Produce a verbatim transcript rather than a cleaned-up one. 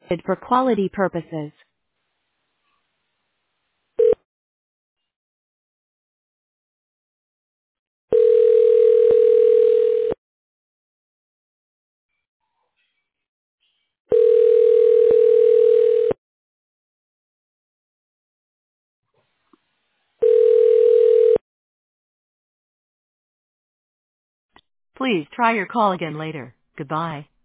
for quality purposes. Please try your call again later. Goodbye.